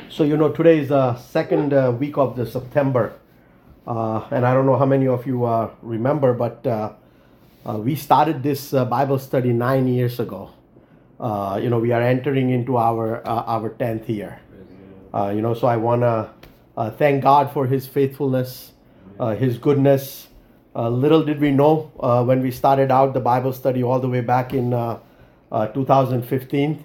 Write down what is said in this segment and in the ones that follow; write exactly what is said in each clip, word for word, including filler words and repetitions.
So, you know, today is the second uh, week of the September. Uh, and I don't know how many of you uh, remember, but uh, uh, we started this uh, Bible study nine years ago. Uh, you know, we are entering into our uh, our tenth year. Uh, you know, so I want to uh, thank God for His faithfulness, uh, His goodness. Uh, little did we know uh, when we started out the Bible study all the way back in uh, uh, two thousand fifteen.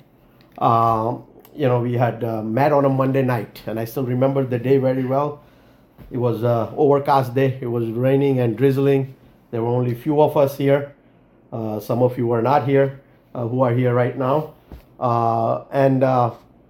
Um, you know, we had uh, met on a Monday night, and I still remember the day very well. It was an overcast day. It was raining and drizzling. There were only a few of us here. Uh, some of you were not here, uh, who are here right now. Uh, and uh,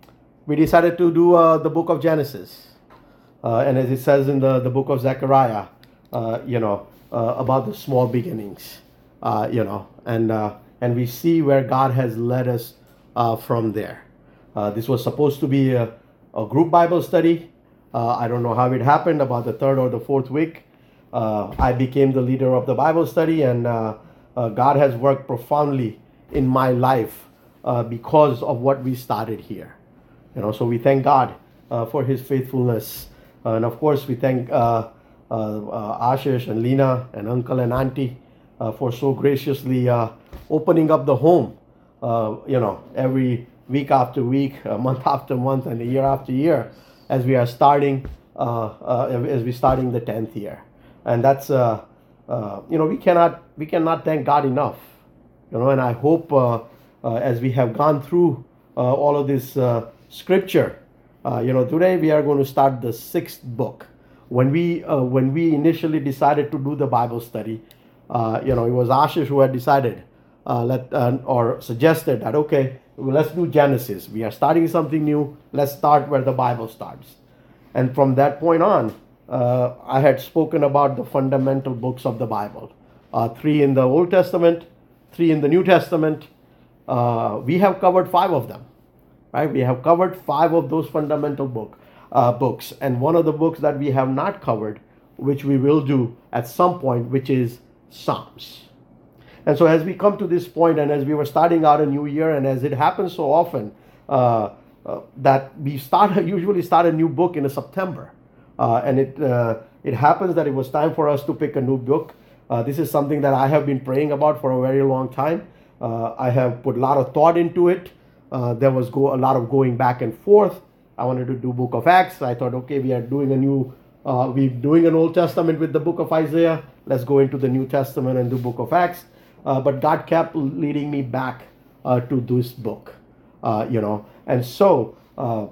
we decided to do uh, the book of Genesis. Uh, and as it says in the, the book of Zechariah, uh, you know, uh, about the small beginnings, uh, you know, and, uh, and we see where God has led us uh, from there. Uh, this was supposed to be a, a group Bible study. Uh, I don't know how it happened. About the third or the fourth week, uh, I became the leader of the Bible study, and uh, uh, God has worked profoundly in my life uh, because of what we started here. You know, so we thank God uh, for His faithfulness, uh, and of course we thank uh, uh, uh, Ashish and Lena and Uncle and Auntie uh, for so graciously uh, opening up the home. Uh, you know, every week after week, uh, month after month, and year after year, as we are starting, uh, uh, as we starting the tenth year, and that's, uh, uh, you know, we cannot we cannot thank God enough, you know. And I hope uh, uh, as we have gone through uh, all of this uh, scripture, uh, you know, today we are going to start the sixth book. When we uh, when we initially decided to do the Bible study, uh, you know, it was Ashish who had decided. Uh, let uh, or suggested that, okay, well, let's do Genesis. We are starting something new. Let's start where the Bible starts. And from that point on, uh, I had spoken about the fundamental books of the Bible. Uh, three in the Old Testament, three in the New Testament. Uh, we have covered five of them, right? We have covered five of those fundamental book uh, books. And one of the books that we have not covered, which we will do at some point, which is Psalms. And so as we come to this point, and as we were starting out a new year, and as it happens so often, uh, uh, that we start usually start a new book in a September. Uh, and it uh, it happens that it was time for us to pick a new book. Uh, this is something that I have been praying about for a very long time. Uh, I have put a lot of thought into it. Uh, there was go, a lot of going back and forth. I wanted to do Book of Acts. I thought, okay, we are doing a new, uh, we're doing an Old Testament with the book of Isaiah. Let's go into the New Testament and do Book of Acts. Uh, but God kept leading me back uh, to this book, uh, you know. And so uh,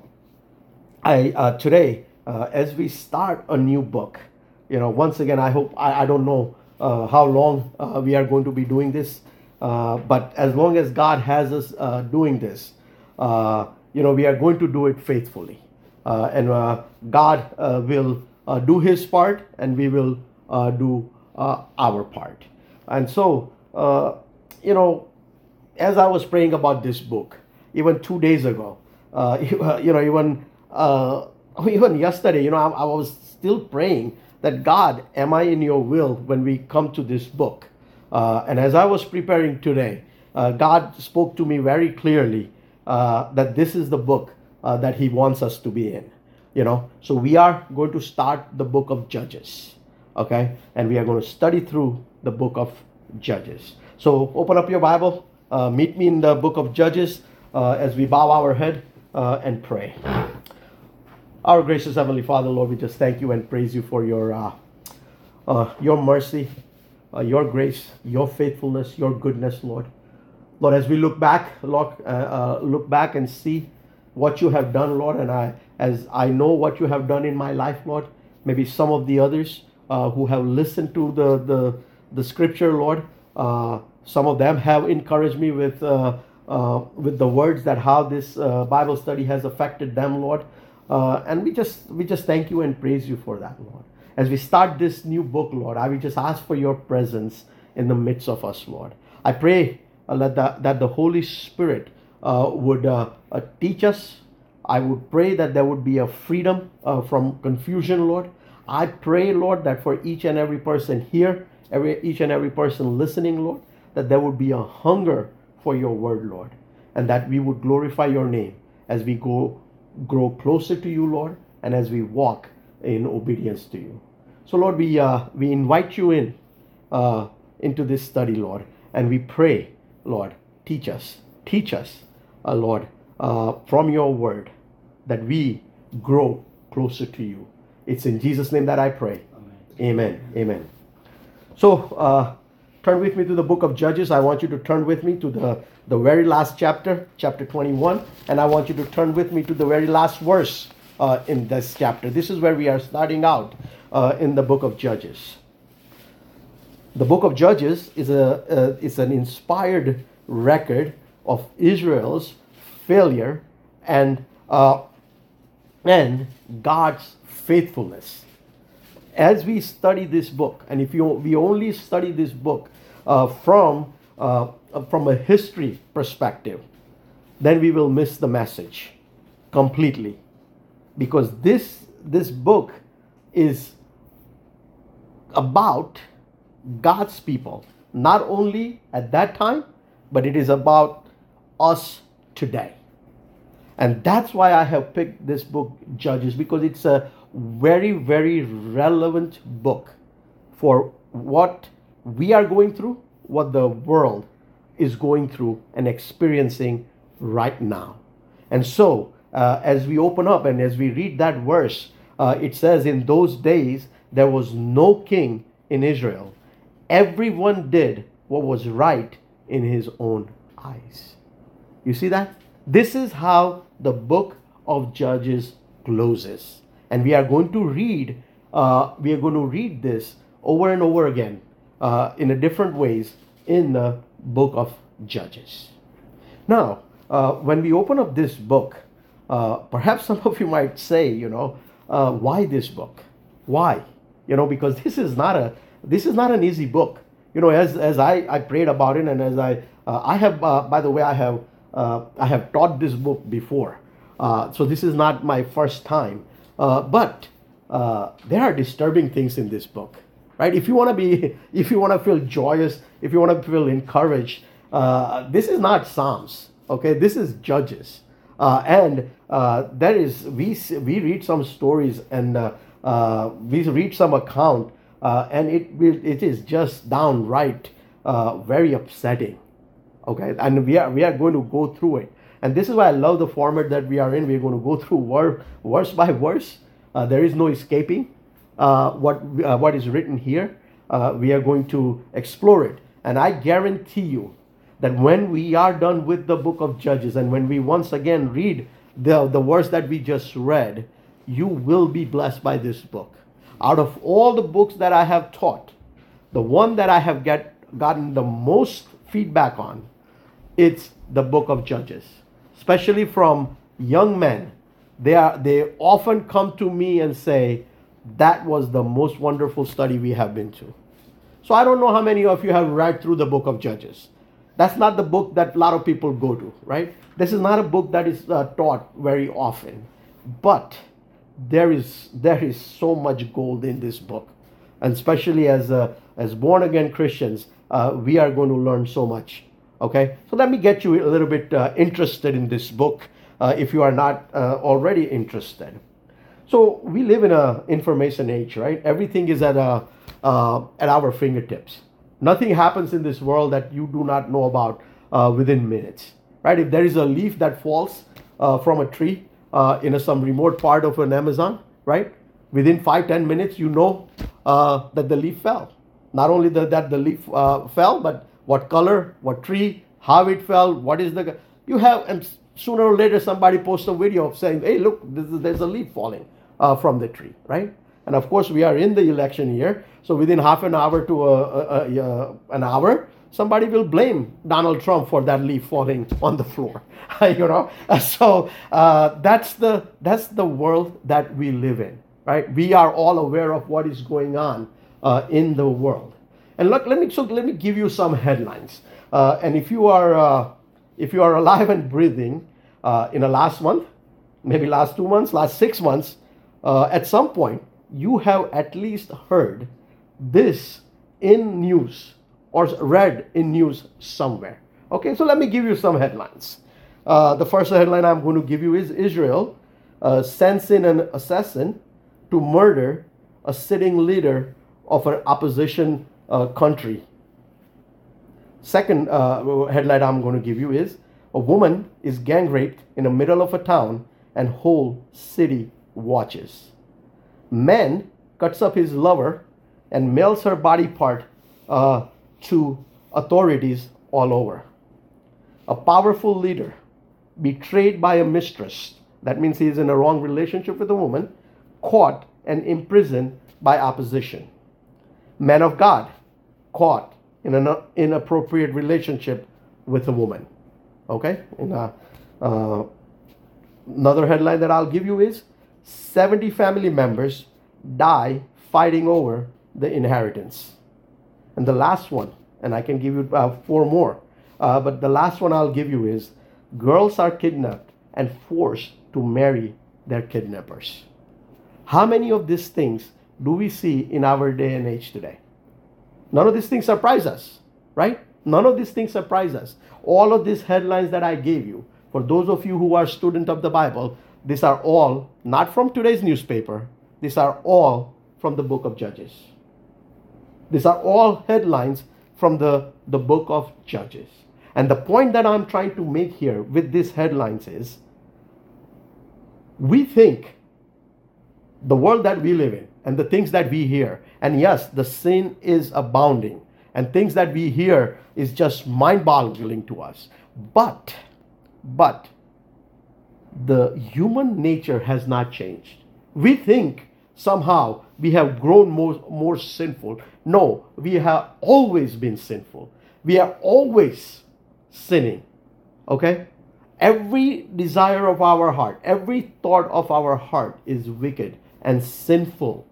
I uh, today, uh, as we start a new book, you know, once again, I hope, I, I don't know uh, how long uh, we are going to be doing this, uh, but as long as God has us uh, doing this, uh, you know, we are going to do it faithfully. Uh, and uh, God uh, will uh, do His part, and we will uh, do uh, our part. And so, Uh, you know, as I was praying about this book, even two days ago, uh, you know, even uh, even yesterday, you know, I, I was still praying that, God, am I in your will when we come to this book? Uh, and as I was preparing today, uh, God spoke to me very clearly uh, that this is the book uh, that He wants us to be in. You know, so we are going to start the book of Judges, okay, and we are going to study through the book of Judges. So open up your Bible, uh, meet me in the book of Judges uh, as we bow our head uh, and pray. Our gracious Heavenly Father, Lord, we just thank you and praise you for your uh, uh, your mercy, uh, your grace, your faithfulness, your goodness, Lord. Lord, as we look back, Lord, uh, uh, look back and see what you have done, Lord, and I, as I know what you have done in my life, Lord, maybe some of the others uh, who have listened to the the the scripture, Lord, uh, some of them have encouraged me with uh, uh, with the words that how this uh, Bible study has affected them, Lord, uh, and we just we just thank you and praise you for that, Lord. As we start this new book, Lord, I will just ask for your presence in the midst of us, Lord. I pray uh, that the, that the Holy Spirit uh, would uh, uh, teach us. I would pray that there would be a freedom uh, from confusion, Lord. I pray, Lord, that for each and every person here, Every, each and every person listening, Lord, that there would be a hunger for your word, Lord, and that we would glorify your name as we go grow closer to you, Lord, and as we walk in obedience to you. So, Lord, we uh, we invite you in uh, into this study, Lord, and we pray, Lord, teach us, teach us, uh, Lord, uh, from your word, that we grow closer to you. It's in Jesus' name that I pray. Amen. Amen. Amen. So, uh, turn with me to the book of Judges. I want you to turn with me to the, the very last chapter, chapter twenty-one, and I want you to turn with me to the very last verse uh, in this chapter. This is where we are starting out uh, in the book of Judges. The book of Judges is a uh, is an inspired record of Israel's failure and uh, and God's faithfulness. As we study this book, and if you we only study this book uh, from uh, from a history perspective, then we will miss the message completely, because this this book is about God's people, not only at that time, but it is about us today. And that's why I have picked this book, Judges, because it's a very, very relevant book for what we are going through, what the world is going through and experiencing right now. And so, uh, as we open up and as we read that verse, uh, it says, in those days, there was no king in Israel. Everyone did what was right in his own eyes. You see that? This is how the book of Judges closes. And we are going to read, uh, we are going to read this over and over again uh, in a different ways in the book of Judges. Now, uh, when we open up this book, uh, perhaps some of you might say, you know, uh, why this book? Why? You know, because this is not a this is not an easy book. You know, as as I, I prayed about it, and as I uh, I have uh, by the way I have uh, I have taught this book before, uh, so this is not my first time. Uh, but uh, there are disturbing things in this book, right? If you want to be, if you want to feel joyous, if you want to feel encouraged, uh, this is not Psalms, okay? This is Judges, uh, and uh, there is we we read some stories and uh, uh, we read some account, uh, and it it is just downright uh, very upsetting, okay? And we are we are going to go through it. And this is why I love the format that we are in. We're going to go through word, verse by verse. Uh, there is no escaping uh, what uh, what is written here. Uh, we are going to explore it. And I guarantee you that when we are done with the book of Judges, and when we once again read the, the verse that we just read, you will be blessed by this book. Out of all the books that I have taught, the one that I have get, gotten the most feedback on, it's the book of Judges. Especially from young men, they are they often come to me and say, that was the most wonderful study we have been to. So I don't know how many of you have read through the book of Judges. That's not the book that a lot of people go to, right? This is not a book that is uh, taught very often. But there is there is so much gold in this book. And especially as uh, as born-again Christians, uh, we are going to learn so much. Okay, so let me get you a little bit uh, interested in this book uh, if you are not uh, already interested. So we live in an information age, right? Everything is at a, uh, at our fingertips. Nothing happens in this world that you do not know about uh, within minutes, right? If there is a leaf that falls uh, from a tree uh, in a, some remote part of an Amazon, right? Within five, ten minutes, you know uh, that the leaf fell. Not only the, that the leaf uh, fell, but what color, what tree, how it fell, what is the... You have, and sooner or later somebody posts a video of saying, hey, look, this is, there's a leaf falling uh, from the tree, right? And of course, we are in the election year. So within half an hour to a, a, a, a, an hour, somebody will blame Donald Trump for that leaf falling on the floor, you know? So uh, that's the that's the world that we live in, right? We are all aware of what is going on uh, in the world. And look, let me so let me give you some headlines. Uh, and if you are uh, if you are alive and breathing uh, in the last month, maybe last two months, last six months, uh, at some point you have at least heard this in news or read in news somewhere. Okay, so let me give you some headlines. Uh, the first headline I'm going to give you is Israel uh, sends in an assassin to murder a sitting leader of an opposition uh, country. Second uh, headline I'm going to give you is, a woman is gang raped in the middle of a town and whole city watches. Man cuts up his lover and mails her body part uh, to authorities all over. A powerful leader betrayed by a mistress, that means he is in a wrong relationship with a woman, caught and imprisoned by opposition. Man of God caught in an inappropriate relationship with a woman. Okay? And, uh, uh, another headline that I'll give you is, seventy family members die fighting over the inheritance. And the last one, and I can give you uh, four more, uh, but the last one I'll give you is, girls are kidnapped and forced to marry their kidnappers. How many of these things do we see in our day and age today? None of these things surprise us, right? None of these things surprise us. All of these headlines that I gave you, for those of you who are students of the Bible, these are all not from today's newspaper. These are all from the book of Judges. These are all headlines from the, the book of Judges. And the point that I'm trying to make here with these headlines is, we think the world that we live in and the things that we hear, and yes, the sin is abounding, and things that we hear is just mind-boggling to us. But, but, the human nature has not changed. We think somehow we have grown more, more sinful. No, we have always been sinful. We are always sinning. Okay? Every desire of our heart, every thought of our heart is wicked and sinful.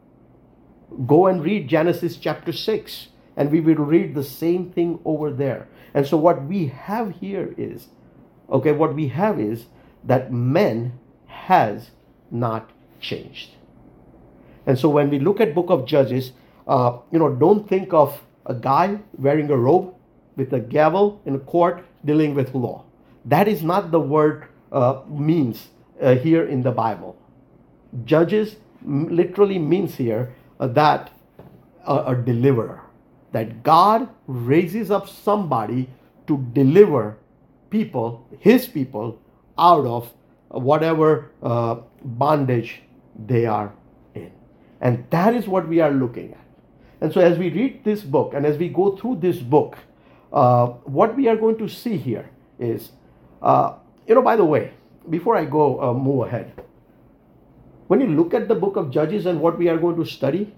Go and read Genesis chapter six, and we will read the same thing over there. And so what we have here is, okay, what we have is that man has not changed. And so when we look at book of Judges, uh, you know, don't think of a guy wearing a robe with a gavel in a court dealing with law. That is not the word uh, means uh, here in the Bible. Judges literally means here uh, that uh, a deliverer. That God raises up somebody to deliver people, his people, out of whatever uh, bondage they are in. And that is what we are looking at. And so as we read this book and as we go through this book, uh, what we are going to see here is, uh, you know, by the way, before I go uh, move ahead, when you look at the book of Judges and what we are going to study,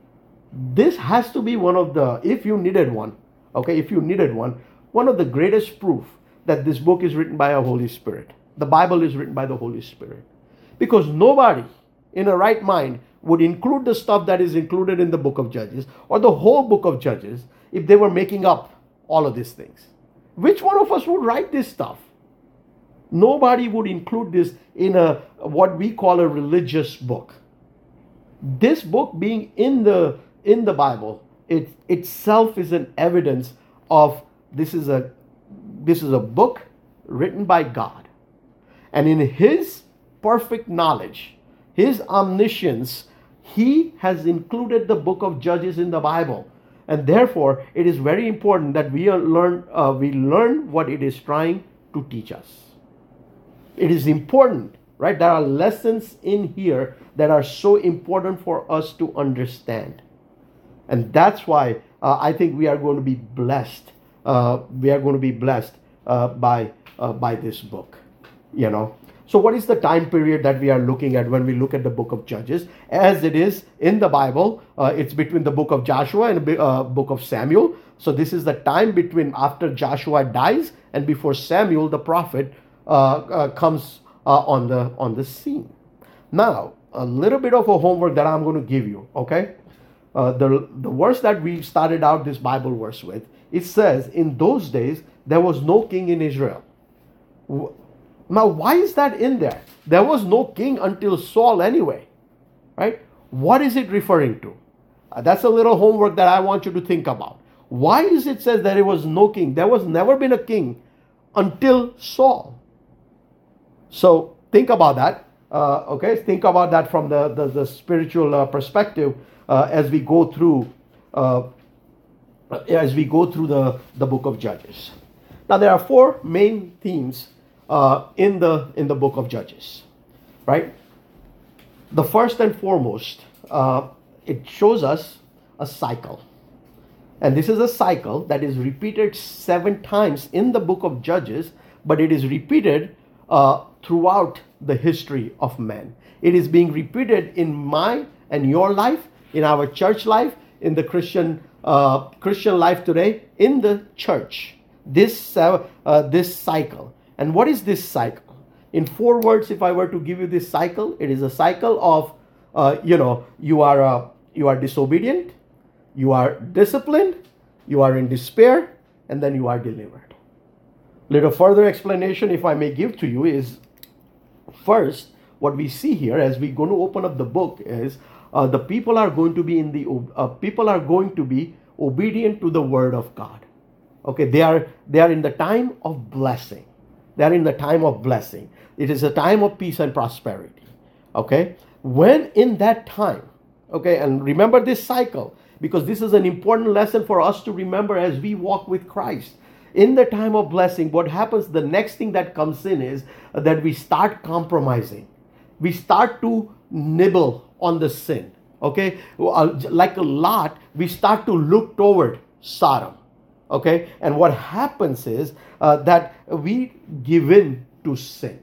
this has to be one of the, if you needed one, okay, if you needed one, one of the greatest proof that this book is written by a Holy Spirit. The Bible is written by the Holy Spirit. Because nobody in a right mind would include the stuff that is included in the book of Judges or the whole book of Judges if they were making up all of these things. Which one of us would write this stuff? Nobody would include this in a what we call a religious book. This book being in the in the Bible, it itself is an evidence of this is a this is a book written by God. And in his perfect knowledge, his omniscience, he has included the book of Judges in the Bible. And therefore, it is very important that we learn uh, we learn what it is trying to teach us. It is important, right? There are lessons in here that are so important for us to understand. And that's why uh, I think we are going to be blessed. Uh, we are going to be blessed uh, by uh, by this book, you know. So what is the time period that we are looking at when we look at the book of Judges? As it is in the Bible, uh, it's between the book of Joshua and the uh, book of Samuel. So this is the time between after Joshua dies and before Samuel the prophet uh, uh, comes uh, on the on the scene. Now, a little bit of a homework that I'm going to give you, okay? Uh, the, the verse that we started out this Bible verse with, it says, in those days, there was no king in Israel. Now, why is that in there? There was no king until Saul anyway, right? What is it referring to? Uh, that's a little homework that I want you to think about. Why is it says that it was no king? There was never been a king until Saul. So think about that. Uh, okay, think about that from the, the, the spiritual uh, perspective uh, as we go through uh, as we go through the, the book of Judges. Now there are four main themes uh, in the in the book of Judges, right? The first and foremost, uh, it shows us a cycle. And this is a cycle that is repeated seven times in the book of Judges, but it is repeated uh, throughout the history of man. It is being repeated in my and your life, in our church life, in the Christian uh, Christian life today, in the church. This uh, uh, this cycle. And what is this cycle? In four words, if I were to give you this cycle, it is a cycle of, uh, you know, you are uh, you are disobedient, you are disciplined, you are in despair, and then you are delivered. Little further explanation, if I may give to you, is first, what we see here as we're going to open up the book is uh, the people are going to be in the uh, people are going to be obedient to the word of God. Okay, they are they are in the time of blessing. They are in the time of blessing. It is a time of peace and prosperity. Okay, when in that time, okay, and remember this cycle, because this is an important lesson for us to remember as we walk with Christ. In the time of blessing, what happens, the next thing that comes in is that we start compromising. We start to nibble on the sin. Okay, like a Lot, we start to look toward Sodom. Okay, and what happens is uh, that we give in to sin.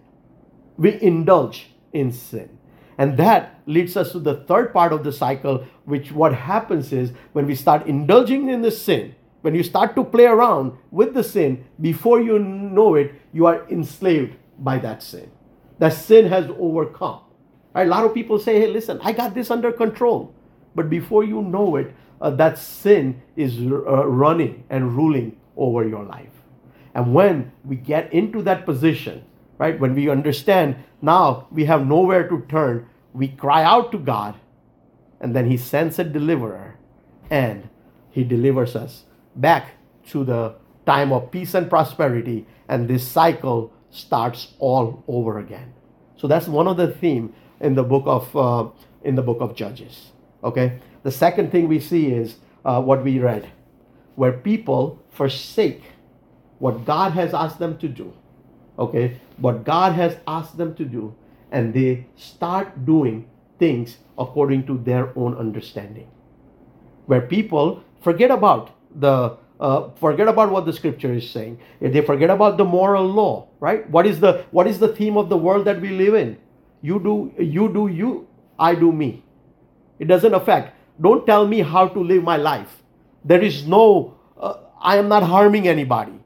We indulge in sin. And that leads us to the third part of the cycle, which what happens is when we start indulging in the sin, when you start to play around with the sin, before you know it, you are enslaved by that sin. That sin has overcome. Right? A lot of people say, hey, listen, I got this under control. But before you know it, uh, that sin is uh, running and ruling over your life. And when we get into that position, right, when we understand now we have nowhere to turn, we cry out to God, and then He sends a deliverer, and He delivers us back to the time of peace and prosperity, and this cycle starts all over again. So that's one of the themes in the book of uh, in the book of Judges. Okay. The second thing we see is uh, what we read, where people forsake what God has asked them to do. Okay, what God has asked them to do, and they start doing things according to their own understanding. Where people forget about the uh, forget about what the scripture is saying. If they forget about the moral law, right? What is the what is the theme of the world that we live in? You do you do you, I do me. It doesn't affect. Don't tell me how to live my life. There is no. Uh, I am not harming anybody.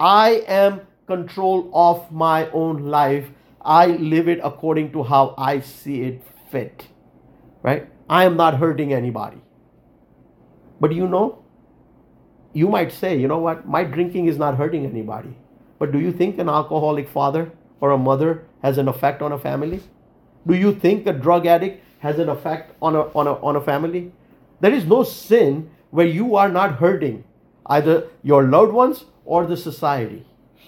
I am control of my own life. I live it according to how I see it fit. Right? I am not hurting anybody. But you know, you might say, you know what, my drinking is not hurting anybody. But do you think an alcoholic father or a mother has an effect on a family? Do you think a drug addict has an effect on a, on a, on a family? There is no sin where you are not hurting either your loved ones or the society.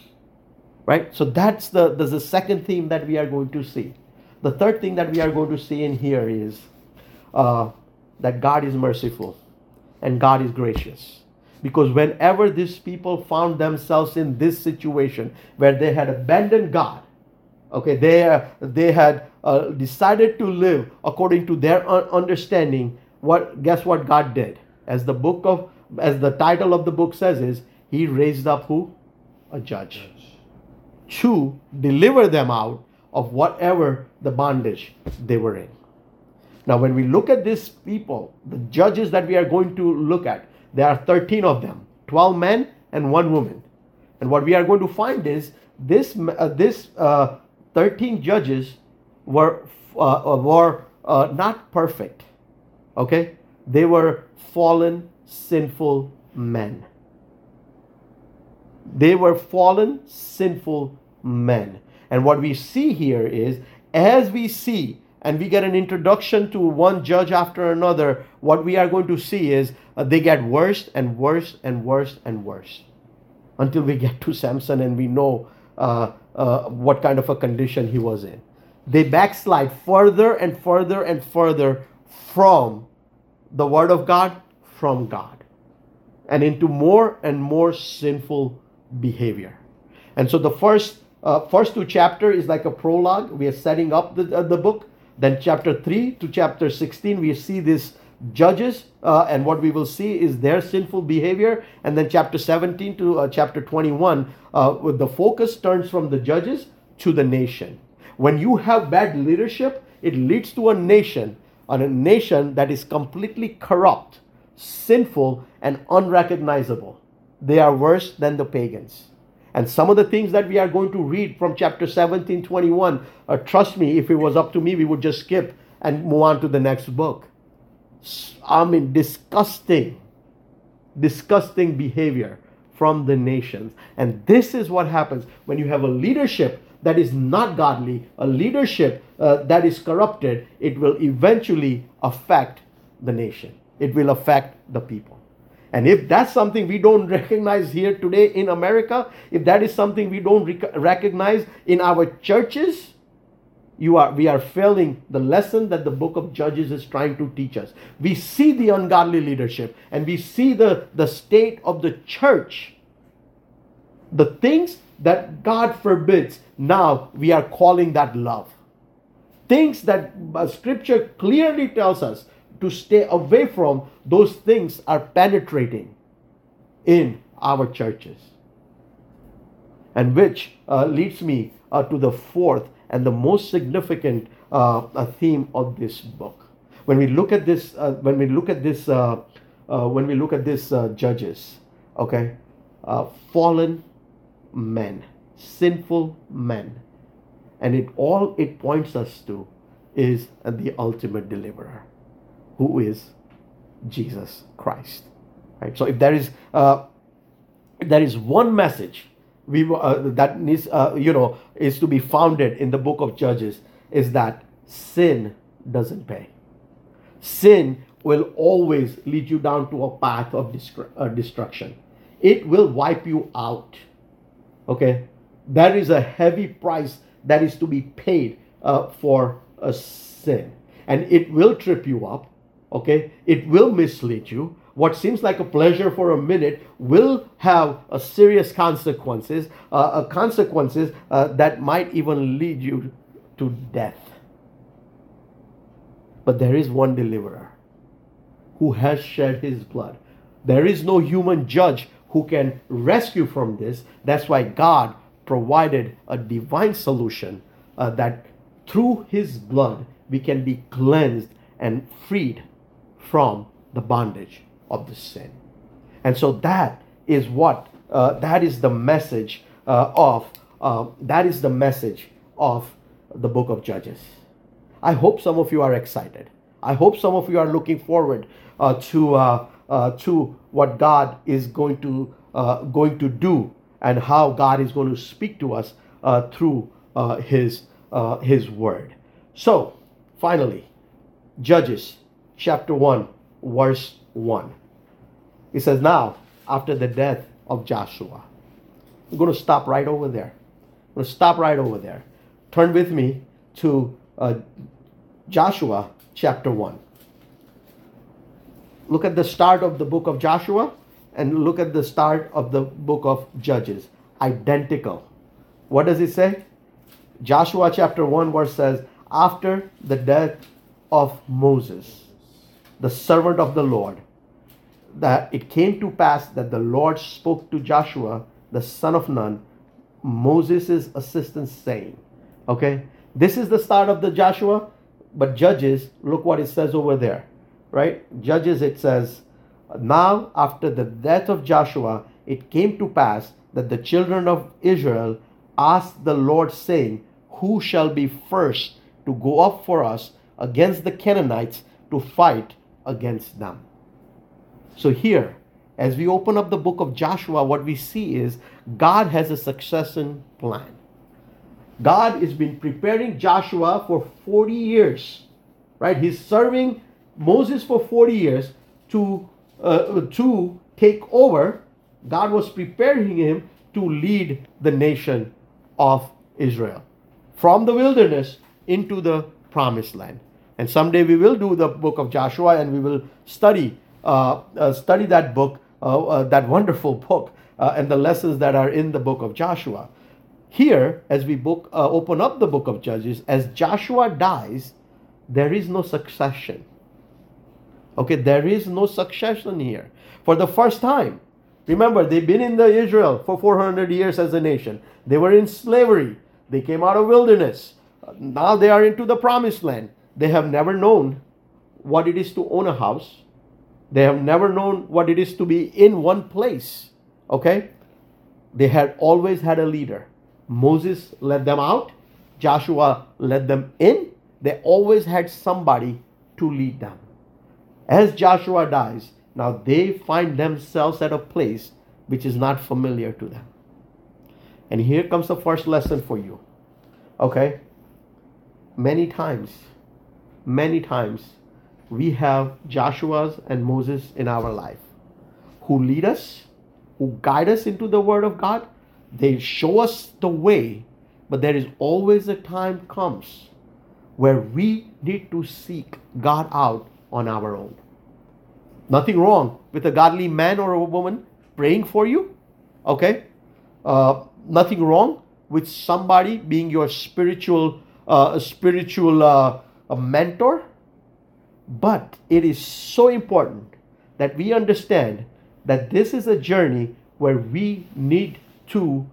Right? So that's the, that's the second theme that we are going to see. The third thing that we are going to see in here is uh, that God is merciful and God is gracious. Because whenever these people found themselves in this situation where they had abandoned God, okay, they, uh, they had uh, decided to live according to their understanding, what guess what God did? As the book of, as the title of the book says is, He raised up who? A judge. To deliver them out of whatever the bondage they were in. Now, when we look at these people, the judges that we are going to look at, there are thirteen of them, twelve men and one woman. And what we are going to find is this, uh, this uh, thirteen judges were, uh, were uh, not perfect. Okay? They were fallen, sinful men. They were fallen, sinful men. And what we see here is, as we see, and we get an introduction to one judge after another, what we are going to see is uh, they get worse and worse and worse and worse. Until we get to Samson and we know uh, uh, what kind of a condition he was in. They backslide further and further and further from the Word of God, from God, and into more and more sinful behavior. And so the first uh, first two chapter is like a prologue. We are setting up the, uh, the book. Then chapter three to chapter sixteen, we see this judges, uh, and what we will see is their sinful behavior. And then chapter seventeen to uh, chapter twenty-one, uh, with the focus turns from the judges to the nation. When you have bad leadership, it leads to a nation, and a nation that is completely corrupt, sinful, and unrecognizable. They are worse than the pagans. And some of the things that we are going to read from chapter seventeen, twenty-one, uh, trust me, if it was up to me, we would just skip and move on to the next book. I mean, disgusting, disgusting behavior from the nations. And this is what happens when you have a leadership that is not godly, a leadership uh, that is corrupted. It will eventually affect the nation. It will affect the people. And if that's something we don't recognize here today in America, if that is something we don't rec- recognize in our churches, you are we are failing the lesson that the book of Judges is trying to teach us. We see the ungodly leadership, and we see the, the state of the church. The things that God forbids, now we are calling that love. Things that uh, Scripture clearly tells us to stay away from, those things are penetrating in our churches. And which uh, leads me uh, to the fourth and the most significant uh, uh, theme of this book. When we look at this, uh, when we look at this, uh, uh, when we look at this, uh, Judges, okay, uh, fallen men, sinful men, and it all it points us to is uh, the ultimate deliverer, who is Jesus Christ. Right. So if there is uh, if there is one message we uh, that needs uh, you know is to be founded in the book of Judges, is that sin doesn't pay. Sin will always lead you down to a path of destru- uh, destruction. It will wipe you out. Okay, there is a heavy price that is to be paid uh, for a sin, and it will trip you up. Okay, it will mislead you. What seems like a pleasure for a minute will have a serious consequences, uh, consequences uh, that might even lead you to death. But there is one deliverer who has shed his blood. There is no human judge who can rescue from this. That's why God provided a divine solution uh, that through his blood we can be cleansed and freed from the bondage of the sin. And so that is what uh, that is the message uh, of uh, that is the message of the book of Judges. I hope some of you are excited. I hope some of you are looking forward uh, to uh, uh, to what God is going to uh, going to do, and how God is going to speak to us uh, through uh, His uh, His word. So finally, Judges chapter one, verse one. It says, now, after the death of Joshua. I'm going to stop right over there. I'm going to stop right over there. Turn with me to uh, Joshua chapter one. Look at the start of the book of Joshua and look at the start of the book of Judges. Identical. What does it say? Joshua chapter one verse says, after the death of Moses, the servant of the Lord, that it came to pass that the Lord spoke to Joshua, the son of Nun, Moses' assistant, saying, okay, this is the start of the Joshua, but Judges, look what it says over there, right? Judges, it says, now after the death of Joshua, it came to pass that the children of Israel asked the Lord, saying, who shall be first to go up for us against the Canaanites to fight against them? So here, as we open up the book of Joshua, what we see is God has a succession plan. God has been preparing Joshua for forty years, right? He's serving Moses for forty years to, uh, to take over. God was preparing him to lead the nation of Israel from the wilderness into the promised land. And someday we will do the book of Joshua, and we will study uh, uh, study that book, uh, uh, that wonderful book, uh, and the lessons that are in the book of Joshua. Here, as we book, uh, open up the book of Judges, as Joshua dies, there is no succession. Okay, there is no succession here. For the first time, remember, they've been in the Israel for four hundred years as a nation. They were in slavery. They came out of wilderness. Now they are into the promised land. They have never known what it is to own a house. They have never known what it is to be in one place. Okay? They had always had a leader. Moses led them out. Joshua led them in. They always had somebody to lead them. As Joshua dies, now they find themselves at a place which is not familiar to them. And here comes the first lesson for you. Okay? Many times, many times, we have Joshua's and Moses in our life who lead us, who guide us into the Word of God. They show us the way, but there is always a time comes where we need to seek God out on our own. Nothing wrong with a godly man or a woman praying for you. Okay? Uh, nothing wrong with somebody being your spiritual uh, spiritual uh, a mentor. But it is so important that we understand that this is a journey where we need to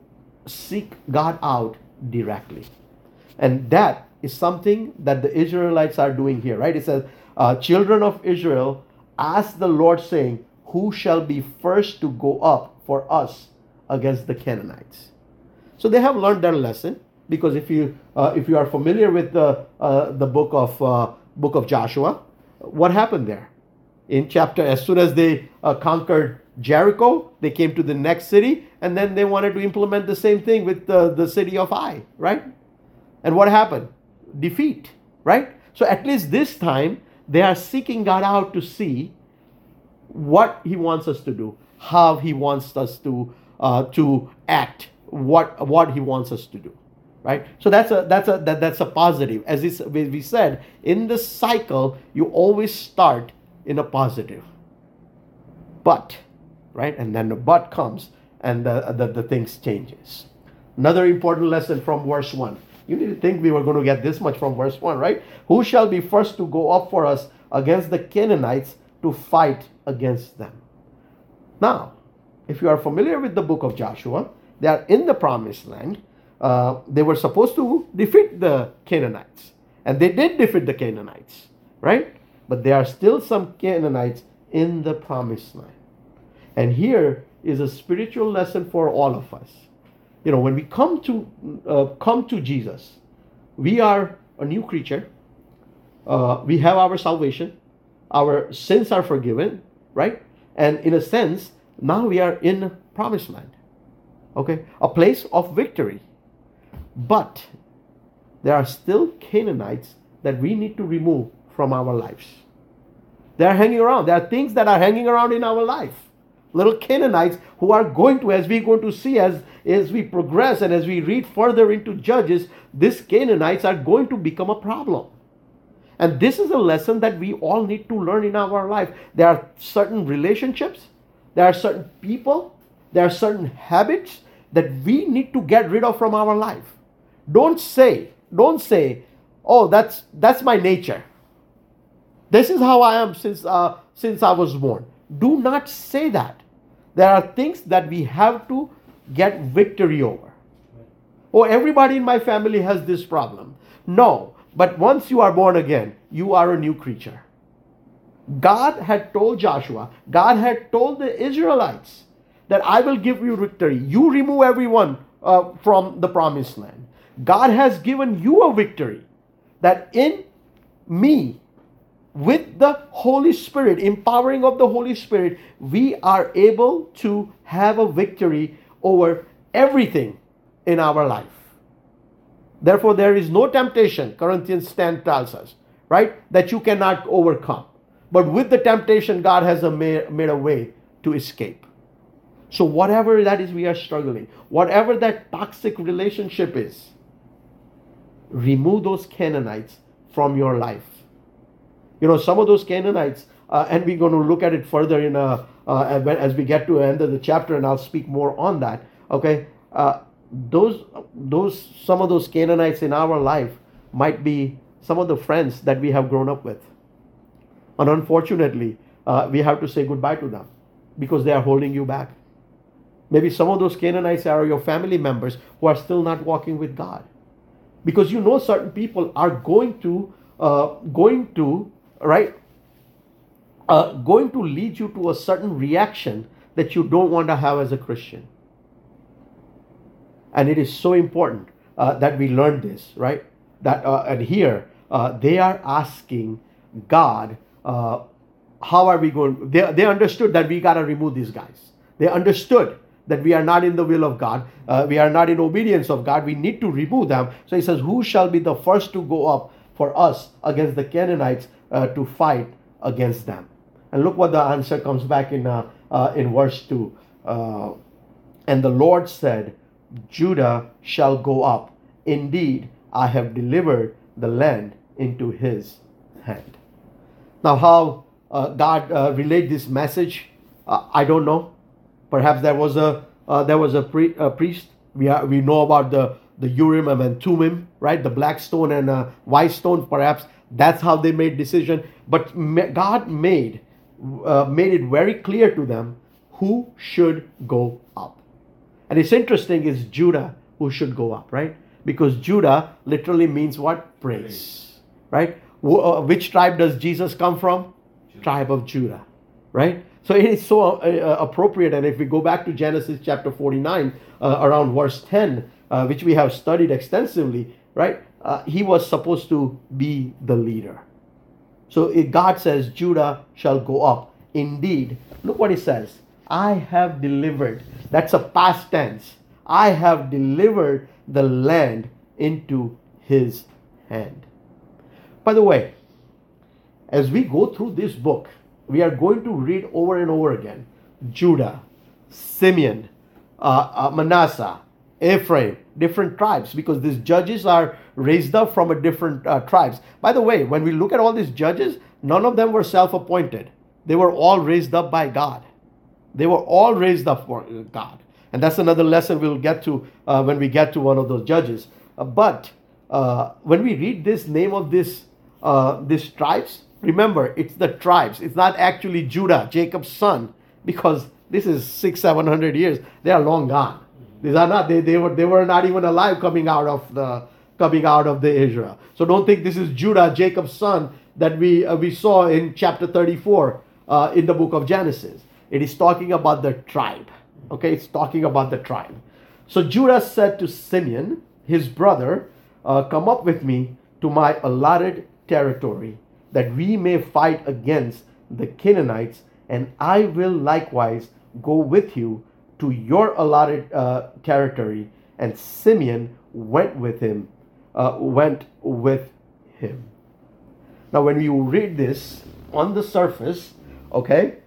seek God out directly. And that is something that the Israelites are doing here, right? It says, uh, children of Israel asked the Lord, saying, who shall be first to go up for us against the Canaanites? So they have learned their lesson, because if you uh, if you are familiar with the uh, the book of uh, book of Joshua, what happened there? In chapter, as soon as they uh, conquered Jericho, they came to the next city, and then they wanted to implement the same thing with the, the city of Ai, right? And what happened? Defeat, right? So at least this time, they are seeking God out to see what He wants us to do, how He wants us to uh, to act, what what He wants us to do, right? So that's a that's a that, that's a positive. As is, we said, in the cycle, you always start in a positive. But, right, and then the but comes, and the the, the things changes. Another important lesson from verse one. You didn't think we were going to get this much from verse one, right? Who shall be first to go up for us against the Canaanites to fight against them? Now, if you are familiar with the book of Joshua, they are in the promised land. Uh, they were supposed to defeat the Canaanites. And they did defeat the Canaanites, right? But there are still some Canaanites in the promised land. And here is a spiritual lesson for all of us. You know, when we come to uh, come to Jesus, we are a new creature. Uh, we have our salvation. Our sins are forgiven, right? And in a sense, now we are in promised land. Okay? A place of victory. But there are still Canaanites that we need to remove from our lives. They are hanging around. There are things that are hanging around in our life. Little Canaanites who are going to, as we're going to see as, as we progress and as we read further into Judges, these Canaanites are going to become a problem. And this is a lesson that we all need to learn in our life. There are certain relationships, there are certain people, there are certain habits that we need to get rid of from our life. Don't say, don't say, oh, that's that's my nature. This is how I am since uh, since I was born. Do not say that. There are things that we have to get victory over. Oh, everybody in my family has this problem. No, but once you are born again, you are a new creature. God had told Joshua, God had told the Israelites that I will give you victory. You remove everyone uh, from the promised land. God has given you a victory that in me, with the Holy Spirit, empowering of the Holy Spirit, we are able to have a victory over everything in our life. Therefore, there is no temptation, Corinthians ten tells us, right, that you cannot overcome. But with the temptation, God has a made, made a way to escape. So whatever that is we are struggling, whatever that toxic relationship is, remove those Canaanites from your life. You know, some of those Canaanites, uh, and we're going to look at it further in a, uh, as we get to the end of the chapter, and I'll speak more on that. Okay, uh, those those some of those Canaanites in our life might be some of the friends that we have grown up with, and unfortunately, uh, we have to say goodbye to them because they are holding you back. Maybe some of those Canaanites are your family members who are still not walking with God, because you know certain people are going to uh, going to right uh, going to lead you to a certain reaction that you don't want to have as a Christian. And it is so important uh, that we learn this, right? That uh, and here uh, they are asking God, uh, how are we going? They they understood that we gotta remove these guys. They understood that we are not in the will of God. Uh, we are not in obedience of God. We need to remove them. So he says, who shall be the first to go up for us against the Canaanites uh, to fight against them? And look what the answer comes back in uh, uh, in verse two. Uh, and the Lord said, Judah shall go up. Indeed, I have delivered the land into his hand. Now, how uh, God uh, relayed this message, uh, I don't know. Perhaps there was a uh, there was a, pre- a priest. We are, we know about the the Urim and Thummim, right? The black stone and uh, white stone. Perhaps that's how they made decision. But God made uh, made it very clear to them who should go up. And it's interesting, is Judah who should go up, right? Because Judah literally means what? Praise, right? Which tribe does Jesus come from? Tribe of Judah, right? So it is so uh, appropriate. And if we go back to Genesis chapter forty-nine, uh, around verse ten, uh, which we have studied extensively, right? Uh, he was supposed to be the leader. So it, God says, Judah shall go up. Indeed, look what he says. I have delivered. That's a past tense. I have delivered the land into his hand. By the way, as we go through this book, we are going to read over and over again Judah, Simeon, uh, uh, Manasseh, Ephraim, different tribes, because these judges are raised up from a different uh, tribes. By the way, when we look at all these judges, none of them were self-appointed. They were all raised up by God. They were all raised up for God. And that's another lesson we'll get to uh, when we get to one of those judges. Uh, but uh, when we read this name of this uh, these tribes, remember, it's the tribes. It's not actually Judah, Jacob's son, because this is six, seven hundred years. They are long gone. These are not. They, they were they were not even alive coming out of the coming out of the Israel. So don't think this is Judah, Jacob's son, that we uh, we saw in chapter thirty-four uh, in the book of Genesis. It is talking about the tribe. Okay, it's talking about the tribe. So Judah said to Simeon, his brother, uh, come up with me to my allotted territory, that we may fight against the Canaanites, and I will likewise go with you to your allotted uh, territory. And Simeon went with him, uh, went with him. Now, when you read this on the surface, okay,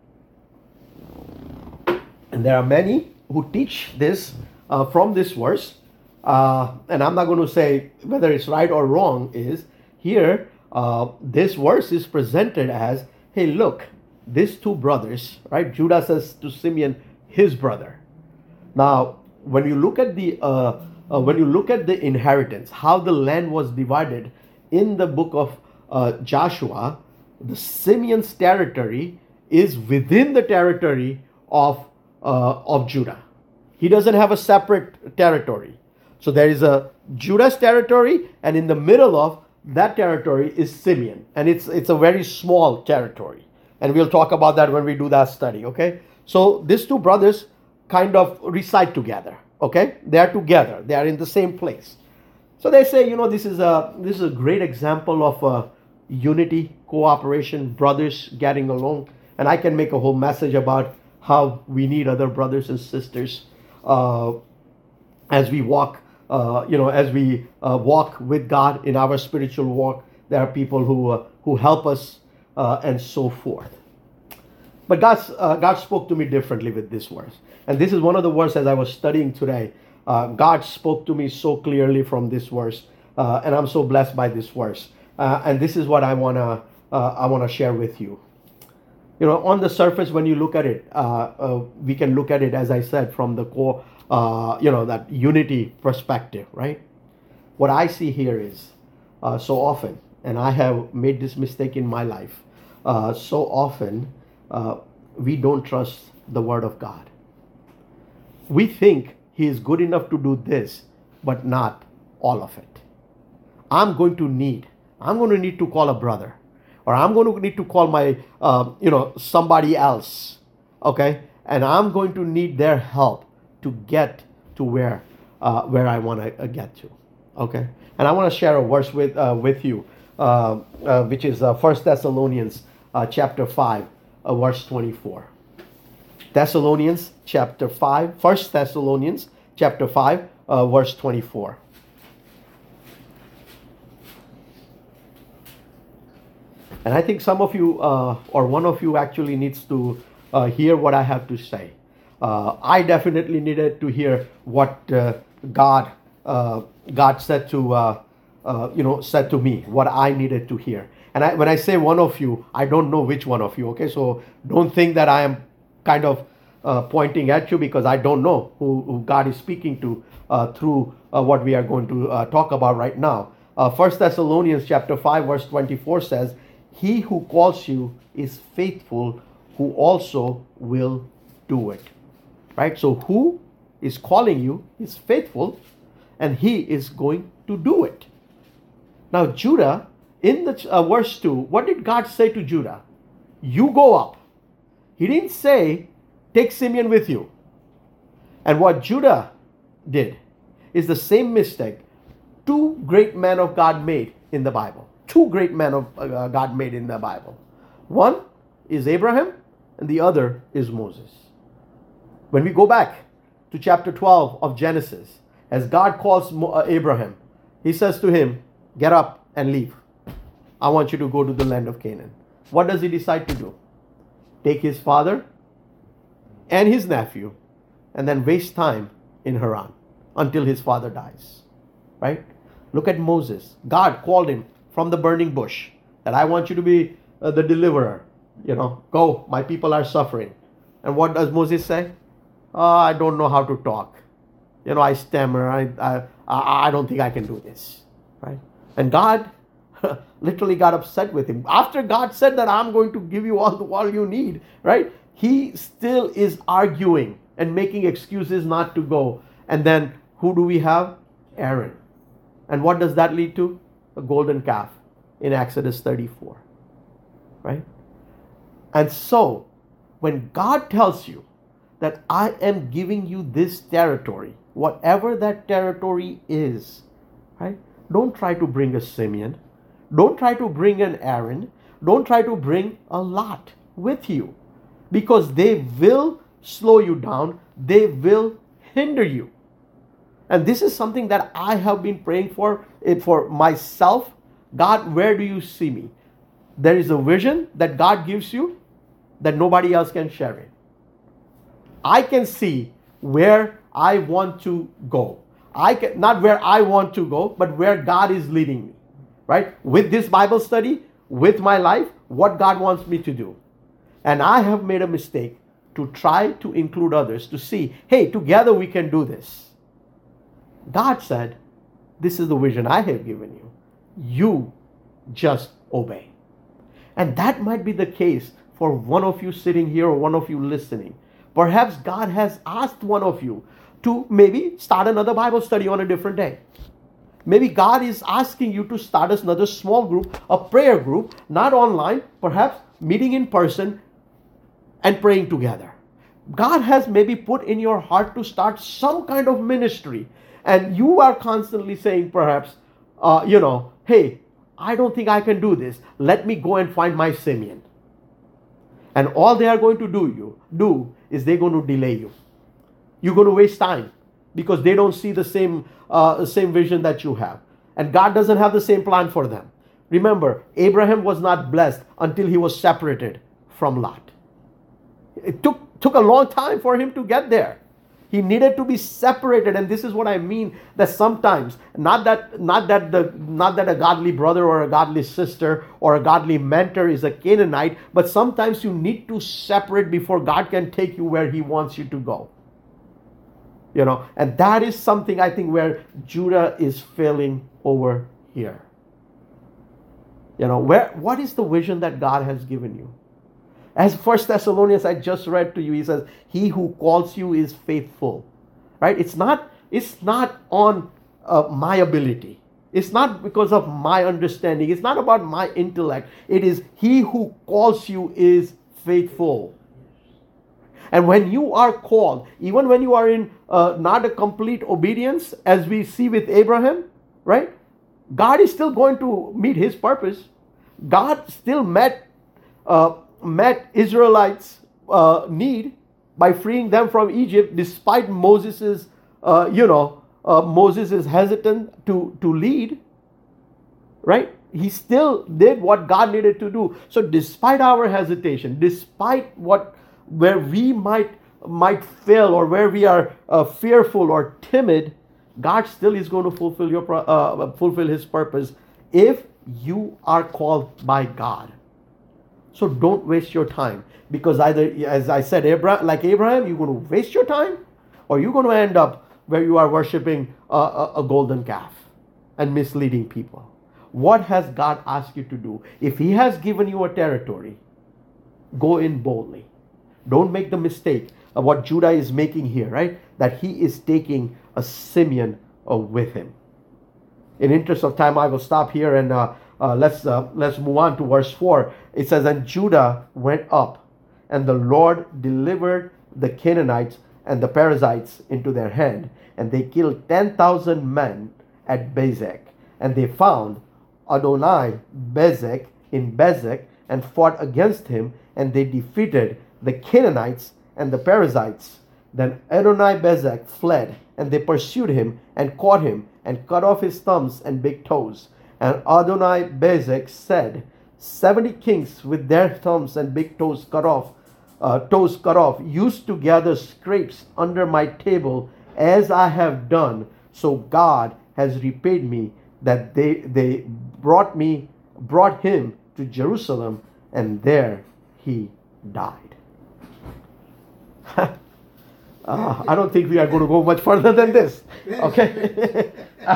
and there are many who teach this uh, from this verse, uh, and I'm not going to say whether it's right or wrong, is here, uh, this verse is presented as, hey, look, these two brothers, right? Judah says to Simeon, his brother. Now, when you look at the uh, uh, when you look at the inheritance, how the land was divided in the book of uh, Joshua, the Simeon's territory is within the territory of uh, of Judah. He doesn't have a separate territory. So there is a Judah's territory, and in the middle of that territory is Simeon, and it's it's a very small territory. And we'll talk about that when we do that study, okay? So these two brothers kind of reside together, okay? They are together. They are in the same place. So they say, you know, this is a this is a great example of uh, unity, cooperation, brothers getting along. And I can make a whole message about how we need other brothers and sisters uh, as we walk, uh, you know, as we uh, walk with God in our spiritual walk. There are people who uh, who help us uh, and so forth. But God's, uh, God spoke to me differently with this verse. And this is one of the verses as I was studying today. Uh, God spoke to me so clearly from this verse Uh, and I'm so blessed by this verse. Uh, and this is what I wanna uh, I wanna share with you. You know, on the surface, when you look at it, uh, uh, we can look at it, as I said, from the core, uh, you know, that unity perspective, right? What I see here is uh, so often, and I have made this mistake in my life, uh, so often uh, we don't trust the Word of God. We think He is good enough to do this, but not all of it. I'm going to need, I'm going to need to call a brother, or I'm going to need to call my, uh, you know, somebody else, okay? And I'm going to need their help to get to where, uh, where I want to uh, get to, okay? And I want to share a verse with, uh, with you, uh, uh, which is uh, First Thessalonians uh, chapter five, uh, verse twenty-four. Thessalonians chapter five, First Thessalonians chapter five, uh, verse twenty-four. And I think some of you, uh, or one of you actually needs to uh, hear what I have to say. Uh, I definitely needed to hear what uh, God uh, God said to uh, uh, you know said to me, what I needed to hear. And I, when I say one of you, I don't know which one of you. Okay, so don't think that I am kind of uh, pointing at you, because I don't know who, who God is speaking to uh, through uh, what we are going to uh, talk about right now. Uh, First Thessalonians chapter five, verse twenty-four says, "He who calls you is faithful, who also will do it." Right? So who is calling you is faithful, and he is going to do it. Now Judah, in the uh, verse two, what did God say to Judah? You go up. He didn't say, take Simeon with you. And what Judah did is the same mistake two great men of God made in the Bible. Two great men of uh, God made in the Bible. One is Abraham, and the other is Moses. When we go back to chapter twelve of Genesis, as God calls Abraham, He says to him, get up and leave. I want you to go to the land of Canaan. What does he decide to do? Take his father and his nephew and then waste time in Haran until his father dies. Right? Look at Moses. God called him from the burning bush that I want you to be uh, the deliverer. You know, go, my people are suffering. And what does Moses say? Oh, I don't know how to talk. You know, I stammer. I, I, I don't think I can do this. Right? And God literally got upset with him. After God said that I'm going to give you all the all you need, right? He still is arguing and making excuses not to go. And then who do we have? Aaron. And what does that lead to? A golden calf in Exodus thirty-four. Right? And so, when God tells you that I am giving you this territory, whatever that territory is, right? Don't try to bring a Simeon. Don't try to bring an Aaron. Don't try to bring a Lot with you, because they will slow you down. They will hinder you. And this is something that I have been praying for, for myself. God, where do you see me? There is a vision that God gives you that nobody else can share it. I can see where I want to go. I can, not where I want to go, but where God is leading me. Right? With this Bible study, with my life, what God wants me to do. And I have made a mistake to try to include others to see, hey, together we can do this. God said, this is the vision I have given you. You just obey. And that might be the case for one of you sitting here or one of you listening. Perhaps God has asked one of you to maybe start another Bible study on a different day. Maybe God is asking you to start another small group, a prayer group, not online, perhaps meeting in person and praying together. God has maybe put in your heart to start some kind of ministry, and you are constantly saying perhaps, uh, you know, hey, I don't think I can do this. Let me go and find my Simeon. And all they are going to do you do is they're going to delay you. You're going to waste time because they don't see the same uh, same vision that you have. And God doesn't have the same plan for them. Remember, Abraham was not blessed until he was separated from Lot. It took, took a long time for him to get there. He needed to be separated, and this is what I mean, that sometimes, not that not that the not that a godly brother or a godly sister or a godly mentor is a Canaanite, but sometimes you need to separate before God can take you where he wants you to go. You know, and that is something I think where Judah is failing over here. You know, where what is the vision that God has given you? As First Thessalonians I just read to you, he says, he who calls you is faithful. Right? It's not, it's not on uh, my ability. It's not because of my understanding. It's not about my intellect. It is he who calls you is faithful. And when you are called, even when you are in uh, not a complete obedience, as we see with Abraham, right? God is still going to meet his purpose. God still met uh, met Israelites' uh, need by freeing them from Egypt, despite Moses's, uh, you know, uh, Moses is hesitant to, to lead, right? He still did what God needed to do. So despite our hesitation, despite what, where we might, might fail or where we are uh, fearful or timid, God still is going to fulfill your, uh, fulfill his purpose if you are called by God. So don't waste your time, because either, as I said, Abraham, like Abraham, you're going to waste your time, or you're going to end up where you are worshiping a, a, a golden calf and misleading people. What has God asked you to do? If he has given you a territory, go in boldly. Don't make the mistake of what Judah is making here, right? That he is taking a Simeon uh, with him. In interest of time, I will stop here and uh, Uh, let's uh, let's move on to verse four. It says, and Judah went up, and the Lord delivered the Canaanites and the Perizzites into their hand, and they killed ten thousand men at Bezek. And they found Adonai Bezek in Bezek and fought against him, and they defeated the Canaanites and the Perizzites. Then Adonai Bezek fled, and they pursued him and caught him and cut off his thumbs and big toes. And Adonai Bezek said, seventy kings with their thumbs and big toes cut off, uh, toes cut off, used to gather scrapes under my table, as I have done. So God has repaid me that they they brought me brought him to Jerusalem, and there he died. uh, I don't think we are going to go much further than this. Okay.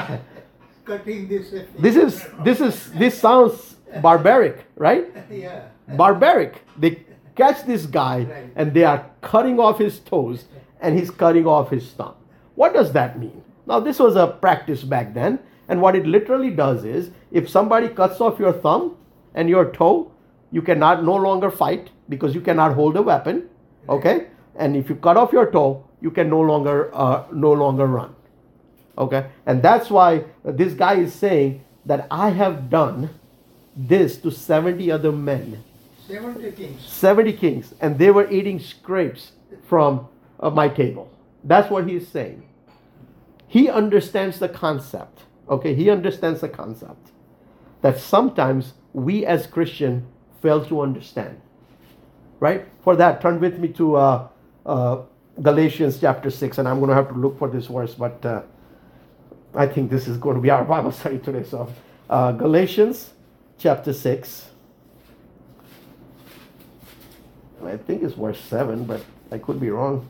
This is this is this sounds barbaric, right? Yeah. Barbaric. They catch this guy and they are cutting off his toes and he's cutting off his thumb. What does that mean? Now this was a practice back then, and what it literally does is, if somebody cuts off your thumb and your toe, you cannot no longer fight because you cannot hold a weapon, okay? And if you cut off your toe, you can no longer uh, no longer run. Okay, and that's why this guy is saying that I have done this to seventy other men. seventy kings. seventy kings, and they were eating scrapes from uh, my table. That's what he is saying. He understands the concept. Okay, he understands the concept that sometimes we as Christians fail to understand. Right? For that, turn with me to uh, uh, Galatians chapter six, and I'm going to have to look for this verse, but uh, I think this is going to be our Bible study today. So, uh, Galatians chapter six. I think it's verse seven, but I could be wrong.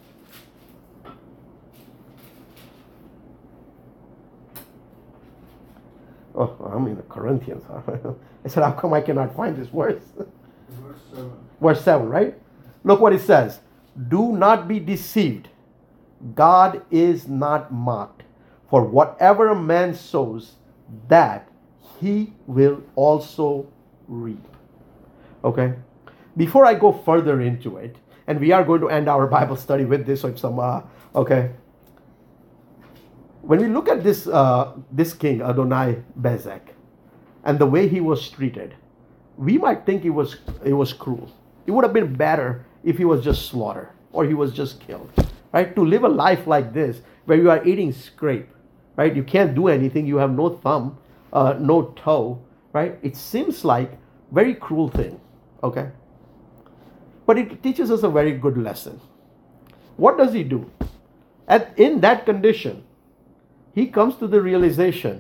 Oh, I'm in the Corinthians. Huh? I said, how come I cannot find this verse? Verse seven. Verse seven, right? Look what it says. Do not be deceived. God is not mocked. For whatever a man sows, that he will also reap. Okay? Before I go further into it, and we are going to end our Bible study with this, with some, uh, okay? When we look at this, uh, this king, Adonai Bezek, and the way he was treated, we might think it was, it was cruel. It would have been better if he was just slaughtered, or he was just killed. Right? To live a life like this, where you are eating scrape, right? You can't do anything. You have no thumb, uh, no toe, right? It seems like very cruel thing, okay? But it teaches us a very good lesson. What does he do? At, in that condition, he comes to the realization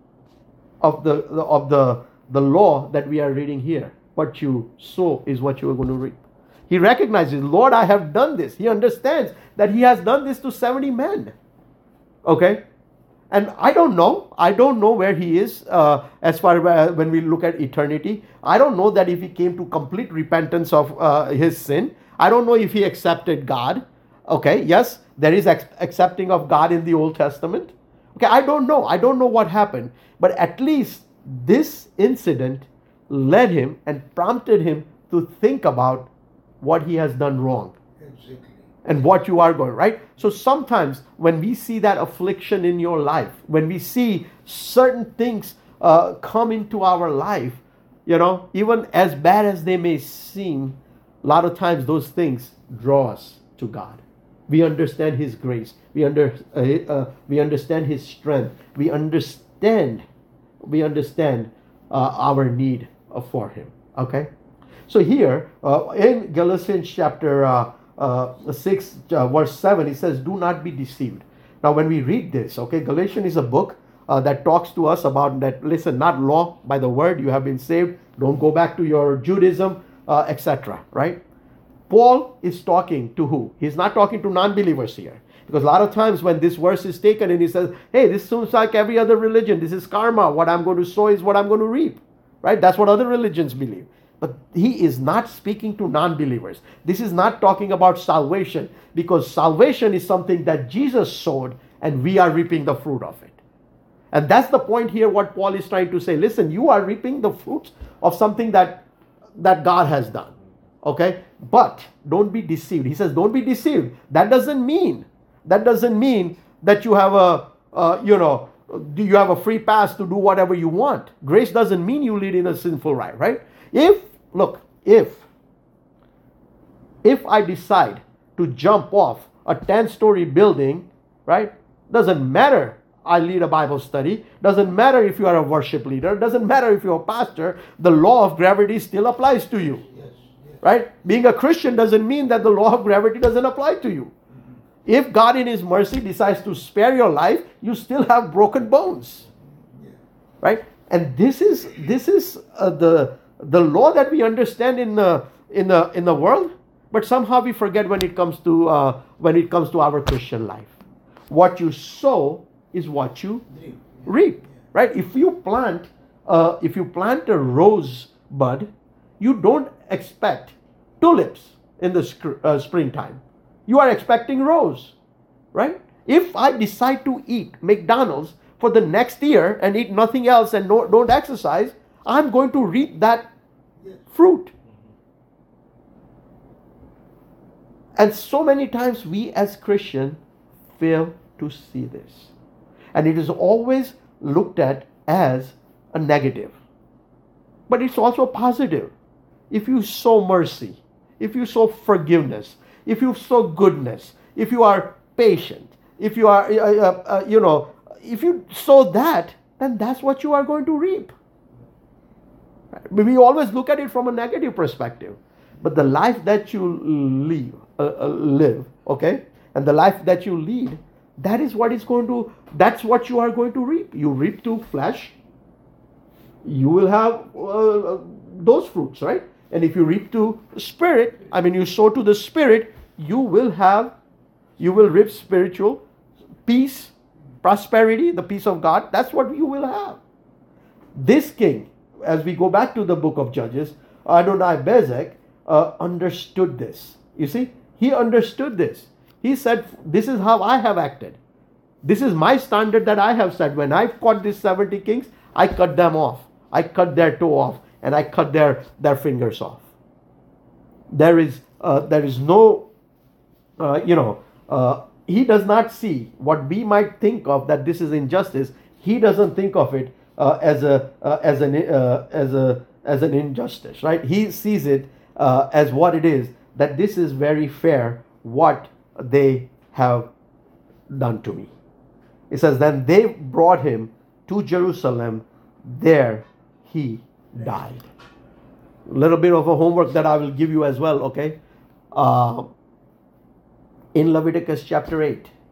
of the, the of the the law that we are reading here. What you sow is what you are going to reap. He recognizes, Lord, I have done this. He understands that he has done this to seventy men. Okay? And I don't know. I don't know where he is uh, as far as when we look at eternity. I don't know that if he came to complete repentance of uh, his sin. I don't know if he accepted God. Okay, yes, there is ex- accepting of God in the Old Testament. Okay, I don't know. I don't know what happened. But at least this incident led him and prompted him to think about what he has done wrong. Exactly. And what you are going, right? So sometimes when we see that affliction in your life, when we see certain things uh, come into our life, you know, even as bad as they may seem, a lot of times those things draw us to God. We understand His grace. We under uh, uh, we understand His strength. We understand we understand uh, our need for Him. Okay, so here uh, in Galatians chapter uh, uh, six, uh, verse seven, it says, "Do not be deceived." Now, when we read this, okay, Galatians is a book uh, that talks to us about that. Listen, not law by the word. You have been saved. Don't go back to your Judaism, uh, et cetera. Right? Paul is talking to who? He's not talking to non-believers here. Because a lot of times when this verse is taken and he says, hey, this seems like every other religion. This is karma. What I'm going to sow is what I'm going to reap. Right? That's what other religions believe. But he is not speaking to non-believers. This is not talking about salvation. Because salvation is something that Jesus sowed and we are reaping the fruit of it. And that's the point here what Paul is trying to say. Listen, you are reaping the fruits of something that, that God has done. Okay, but don't be deceived. He says, don't be deceived. That doesn't mean, that doesn't mean that you have a, uh, you know, you have a free pass to do whatever you want. Grace doesn't mean you lead in a sinful life, right? If, look, if, if I decide to jump off a ten-story building, right, doesn't matter. I lead a Bible study. Doesn't matter if you are a worship leader. Doesn't matter if you're a pastor. The law of gravity still applies to you. Right? Being a Christian doesn't mean that the law of gravity doesn't apply to you. If God in His mercy decides to spare your life, you still have broken bones. Right? And this is this is uh, the the law that we understand in the in the in the world, but somehow we forget when it comes to uh, when it comes to our Christian life. What you sow is what you reap. Right? If you plant uh, if you plant a rose bud, you don't expect tulips in the sc- uh, springtime. You are expecting rose, right? If I decide to eat McDonald's for the next year and eat nothing else and no, don't exercise, I'm going to reap that fruit. And so many times we as Christians fail to see this. And it is always looked at as a negative. But it's also positive. If you sow mercy, if you sow forgiveness, if you sow goodness, if you are patient, if you are, uh, uh, uh, you know, if you sow that, then that's what you are going to reap. We always look at it from a negative perspective. But the life that you live, uh, uh, live, okay, and the life that you lead, that is what is going to, that's what you are going to reap. You reap to flesh, you will have uh, those fruits, right? And if you reap to spirit, I mean, you sow to the spirit, you will have, you will reap spiritual peace, prosperity, the peace of God. That's what you will have. This king, as we go back to the book of Judges, Adoni-Bezek, uh, understood this. You see, he understood this. He said, this is how I have acted. This is my standard that I have set. When I caught these seventy kings, I cut them off. I cut their toe off. And I cut their, their fingers off. There is uh, there is no, uh, you know, uh, he does not see what we might think of that this is injustice. He doesn't think of it uh, as a uh, as an uh, as a as an injustice, right? He sees it uh, as what it is. That this is very fair. What they have done to me. It says, then they brought him to Jerusalem. There he died. A little bit of a homework that I will give you as well, okay? Uh, in Leviticus chapter eight,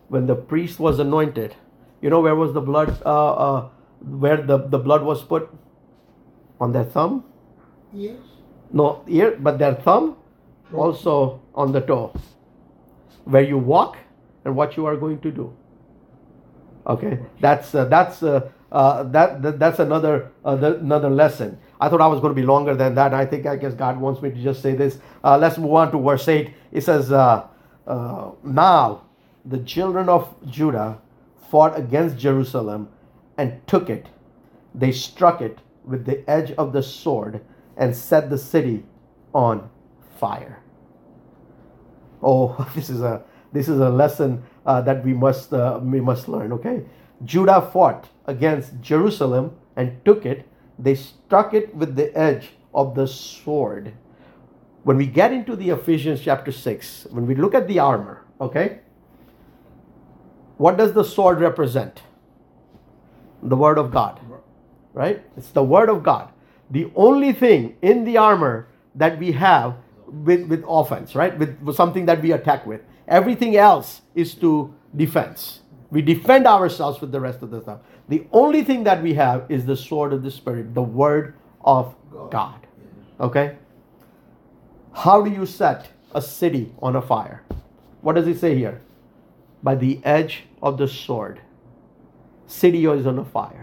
when the priest was anointed, you know where was the blood, uh, uh, where the, the blood was put? On their thumb? Yes. No, ear, but their thumb, also on the toe. Where you walk and what you are going to do. Okay, that's uh, that's uh, uh, that, that that's another uh, the, another lesson. I thought I was going to be longer than that. I think I guess God wants me to just say this. Uh, let's move on to verse eight. It says, uh, uh, "Now the children of Judah fought against Jerusalem and took it. They struck it with the edge of the sword and set the city on fire." Oh, this is a this is a lesson uh, that we must uh, we must learn. Okay, Judah fought against Jerusalem and took it. They struck it with the edge of the sword. When we get into the Ephesians chapter six, when we look at the armor, okay, what does the sword represent? The Word of God, right? It's the Word of God. The only thing in the armor that we have with, with offense, right? With, with something that we attack with. Everything else is to defense. We defend ourselves with the rest of the stuff. The only thing that we have is the sword of the Spirit, the Word of God. Okay? How do you set a city on a fire? What does it say here? By the edge of the sword. City is on a fire.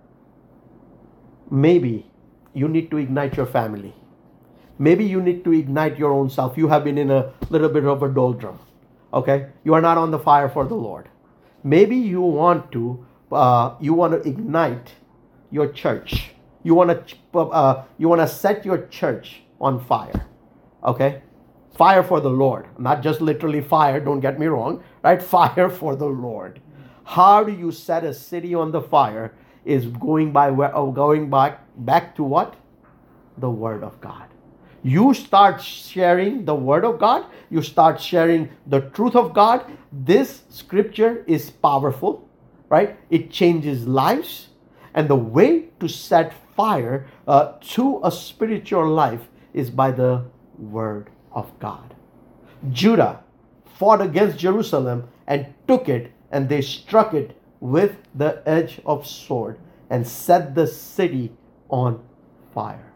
Maybe you need to ignite your family. Maybe you need to ignite your own self. You have been in a little bit of a doldrum. Okay? You are not on the fire for the Lord. Maybe you want to, uh, you want to ignite your church. You want to, uh, you want to set your church on fire. Okay? Fire for the Lord. Not just literally fire, don't get me wrong. Right? Fire for the Lord. How do you set a city on the fire? Is going by oh, going back back to what? The Word of God. You start sharing the Word of God. You start sharing the truth of God. This scripture is powerful, right? It changes lives. And the way to set fire uh, to a spiritual life is by the Word of God. Judah fought against Jerusalem and took it, and they struck it with the edge of sword and set the city on fire.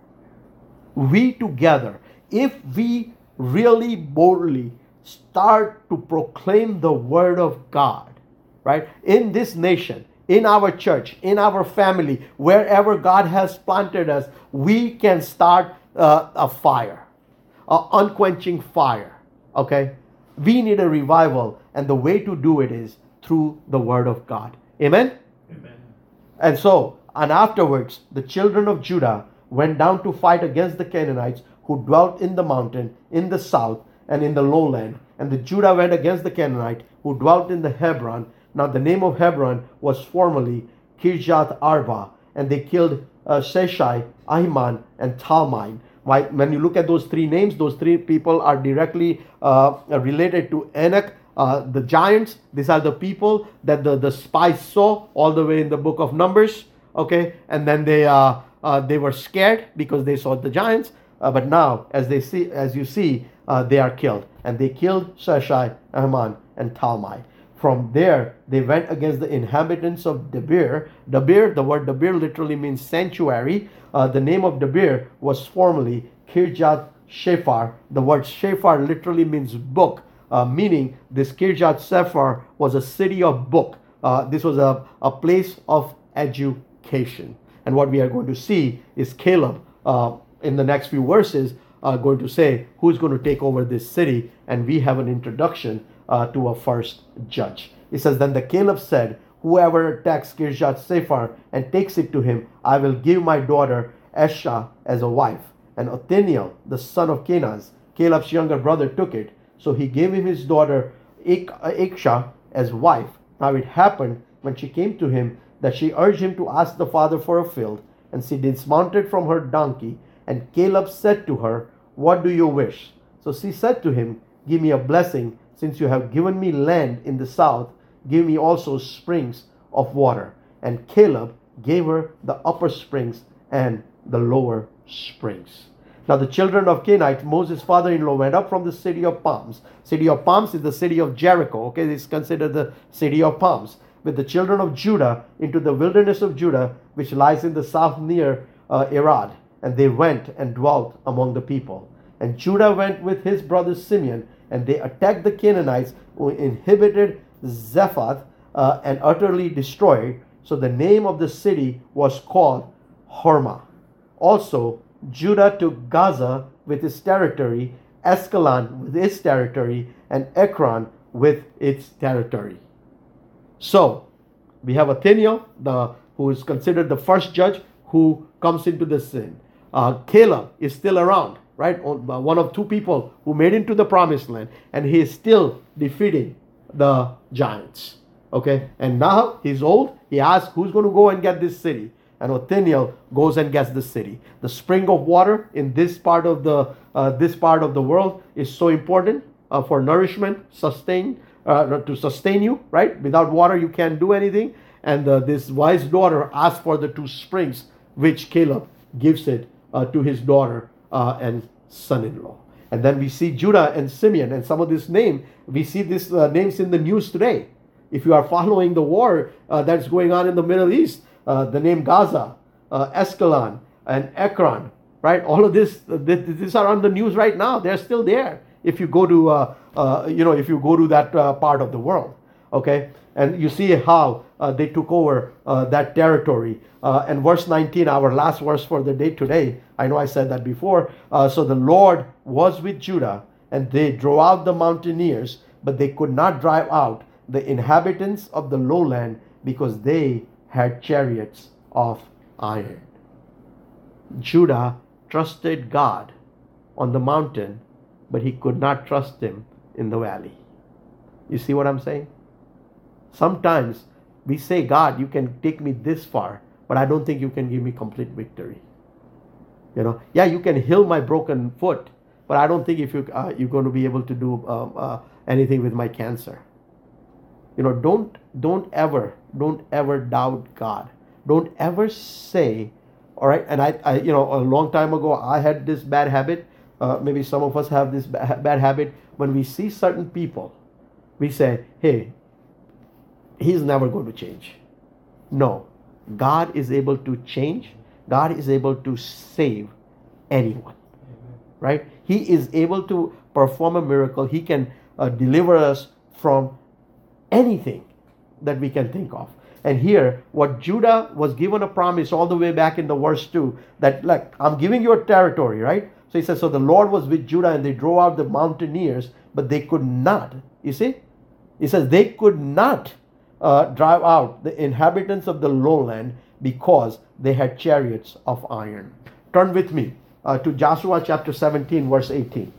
We together, if we really boldly start to proclaim the Word of God, right, in this nation, in our church, in our family, wherever God has planted us, we can start uh, a fire, an unquenching fire, okay? We need a revival, and the way to do it is through the Word of God. Amen? Amen. And so, and afterwards, the children of Judah went down to fight against the Canaanites who dwelt in the mountain, in the south, and in the lowland. And the Judah went against the Canaanite who dwelt in the Hebron. Now the name of Hebron was formerly Kirjath Arba. And they killed uh, Sheshai, Ahiman, and Talmai. When you look at those three names, those three people are directly uh, related to Anak. Uh, the giants, these are the people that the, the spies saw all the way in the book of Numbers. Okay, and then they uh, uh, they were scared because they saw the giants. Uh, but now, as they see, as you see, uh, they are killed, and they killed Sheshai, Ahiman, and Talmai. From there, they went against the inhabitants of Debir. Debir, the word Debir literally means sanctuary. Uh, the name of Debir was formerly Kirjath Shephar. The word Shephar literally means book. Uh, meaning this Kirjath Sephar was a city of book. Uh, this was a, a place of education. And what we are going to see is Caleb uh, in the next few verses uh, going to say who's going to take over this city. And we have an introduction uh, to a first judge. It says, then the Caleb said, whoever attacks Kirjath Sephar and takes it to him, I will give my daughter Esha as a wife. And Othniel, the son of Kenaz, Caleb's younger brother, took it. So he gave him his daughter Aksha as wife. Now it happened when she came to him that she urged him to ask the father for a field. And she dismounted from her donkey. And Caleb said to her, what do you wish? So she said to him, give me a blessing, since you have given me land in the south. Give me also springs of water. And Caleb gave her the upper springs and the lower springs. Now the children of Canaanite, Moses' father-in-law, went up from the city of palms. City of palms is the city of Jericho. Okay, it's considered the city of palms. With the children of Judah into the wilderness of Judah, which lies in the south near uh, Arad. And they went and dwelt among the people. And Judah went with his brother Simeon, and they attacked the Canaanites who inhabited Zephath uh, and utterly destroyed. So the name of the city was called Hormah. Also, Judah took Gaza with its territory, Ascalon with its territory, and Ekron with its territory. So, we have Othniel, the who is considered the first judge who comes into the sin. Uh, Caleb is still around, right? One of two people who made into the promised land, and he is still defeating the giants. Okay, and now he's old. He asks, who's going to go and get this city? And Othniel goes and gets the city. The spring of water in this part of the uh, this part of the world is so important uh, for nourishment, sustain uh, to sustain you. Right, without water you can't do anything. And uh, this wise daughter asks for the two springs, which Caleb gives it uh, to his daughter uh, and son-in-law. And then we see Judah and Simeon, and some of this name we see these uh, names in the news today. If you are following the war uh, that's going on in the Middle East, uh, the name Gaza, uh, Ascalon, and Ekron, right? All of this, uh, these are on the news right now. They're still there. If you go to, uh, uh, you know, if you go to that uh, part of the world, okay, and you see how uh, they took over uh, that territory. Uh, and verse nineteen, our last verse for the day today. I know I said that before. Uh, so the Lord was with Judah, and they drove out the mountaineers, but they could not drive out the inhabitants of the lowland, because they had chariots of iron. Judah trusted God on the mountain, but he could not trust him in the valley. You see what I'm saying? Sometimes we say, God, you can take me this far, but I don't think you can give me complete victory. You know, yeah, you can heal my broken foot, but I don't think if you uh, you're going to be able to do uh, uh, anything with my cancer. You know, don't don't ever don't ever doubt God. Don't ever say, all right. And I, I you know, a long time ago I had this bad habit. Uh, maybe some of us have this bad, bad habit. When we see certain people, we say, hey, he's never going to change. No, God is able to change. God is able to save anyone, right? He is able to perform a miracle. He can uh, deliver us from anything that we can think of. And here, what Judah was given a promise all the way back in the verse two, that like, I'm giving you a territory, right? So he says, so the Lord was with Judah, and they drove out the mountaineers, but they could not. You see? He says they could not uh, drive out the inhabitants of the lowland, because they had chariots of iron. Turn with me uh, to Joshua chapter seventeen, verse eighteen.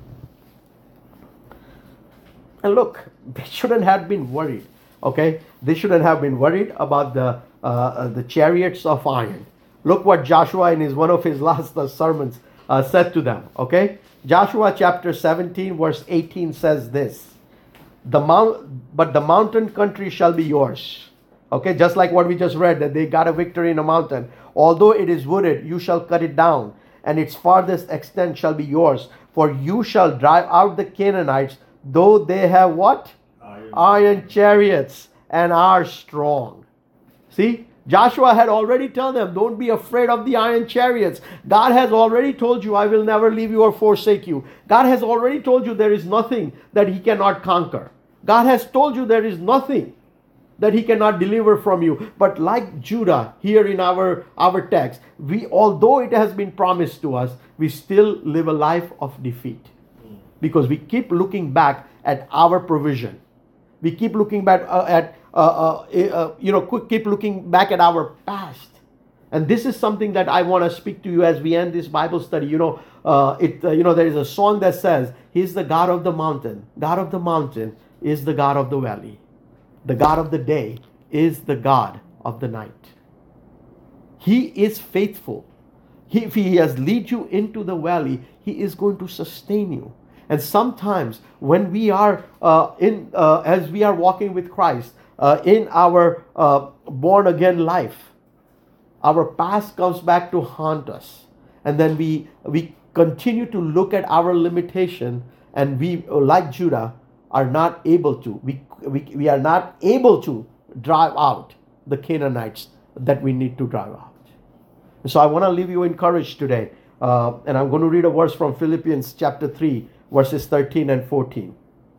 And look, they shouldn't have been worried. Okay, they shouldn't have been worried about the uh, the chariots of iron. Look what Joshua in his one of his last uh, sermons uh, said to them. Okay, Joshua chapter seventeen, verse eighteen says this: "The mount, but the mountain country shall be yours." Okay, just like what we just read, that they got a victory in a mountain. "Although it is wooded, you shall cut it down, and its farthest extent shall be yours. For you shall drive out the Canaanites, though they have" what? Iron, Iron chariots, and are strong. See, Joshua had already told them, don't be afraid of the iron chariots. God has already told you, I will never leave you or forsake you. God has already told you there is nothing that he cannot conquer. God has told you there is nothing that he cannot deliver from you. But like Judah here in our, our text, we, although it has been promised to us, we still live a life of defeat. Because we keep looking back at our provision. We keep looking back uh, at, uh, uh, uh, you know, keep looking back at our past. And this is something that I want to speak to you as we end this Bible study. You know, uh, it. Uh, you know, there is a song that says, He's the God of the mountain. God of the mountain is the God of the valley. The God of the day is the God of the night. He is faithful. He, if He has led you into the valley, He is going to sustain you. And sometimes when we are uh, in, uh, as we are walking with Christ uh, in our uh, born again life, our past comes back to haunt us, and then we we continue to look at our limitation, and we, like Judah, are not able to. We, we, we are not able to drive out the Canaanites that we need to drive out. So I want to leave you encouraged today. Uh, and I'm going to read a verse from Philippians chapter three, verses thirteen and fourteen.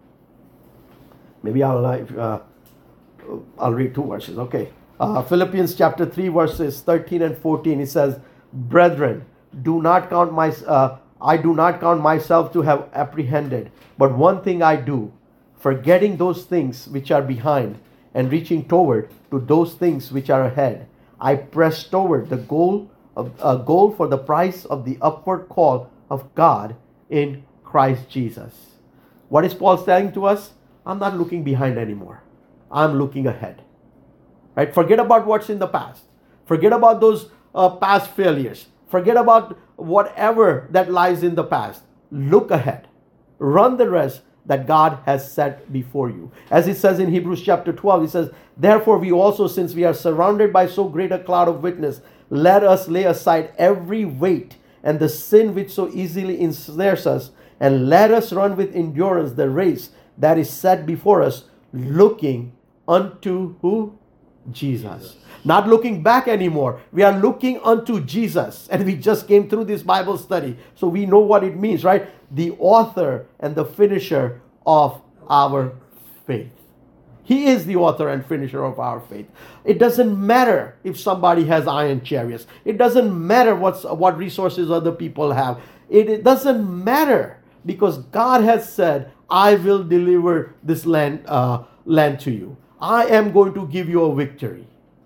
Maybe I'll, uh, I'll read two verses. Okay. Uh, Philippians chapter three, verses thirteen and fourteen. It says, Brethren, do not count my, uh, I do not count myself to have apprehended, but one thing I do, forgetting those things which are behind and reaching toward to those things which are ahead, I press toward the goal of a uh, goal for the prize of the upward call of God in Christ Jesus. What is Paul saying to us? I'm not looking behind anymore. I'm looking ahead. Right? Forget about what's in the past. Forget about those uh, past failures. Forget about whatever that lies in the past. Look ahead. Run the race that God has set before you. As it says in Hebrews chapter twelve, it says, Therefore we also, since we are surrounded by so great a cloud of witness, let us lay aside every weight and the sin which so easily ensnares us, and let us run with endurance the race that is set before us, looking unto who? Jesus. Jesus. Not looking back anymore. We are looking unto Jesus. And we just came through this Bible study, so we know what it means, right? The author and the finisher of our faith. He is the author and finisher of our faith. It doesn't matter if somebody has iron chariots. It doesn't matter what's, what resources other people have. It, it doesn't matter, because God has said, I will deliver this land, uh, land to you. I am going to give you a victory.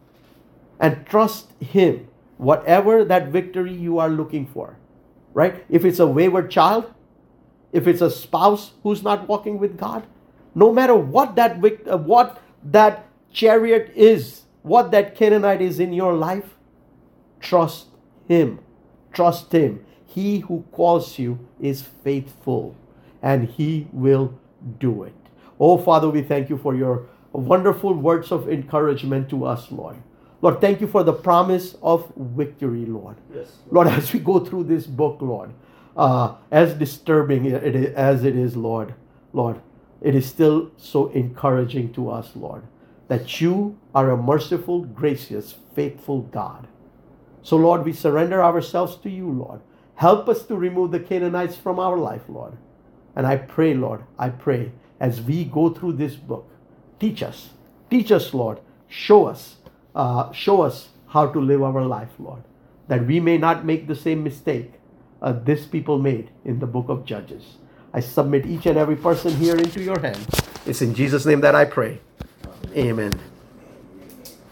And trust Him, whatever that victory you are looking for. Right? If it's a wayward child, if it's a spouse who's not walking with God, no matter what that vict- uh, what that chariot is, what that Canaanite is in your life, trust Him. Trust Him. He who calls you is faithful, and He will do it. Oh, Father, we thank you for your wonderful words of encouragement to us, Lord. Lord, thank you for the promise of victory, Lord. Yes, Lord, as we go through this book, Lord, uh, as disturbing it is, as it is, Lord, Lord, it is still so encouraging to us, Lord, that you are a merciful, gracious, faithful God. So, Lord, we surrender ourselves to you, Lord. Help us to remove the Canaanites from our life, Lord. And I pray, Lord, I pray, as we go through this book, teach us, teach us, Lord, show us, uh, show us how to live our life, Lord, that we may not make the same mistake uh, this people made in the book of Judges. I submit each and every person here into your hands. It's in Jesus' name that I pray. Amen.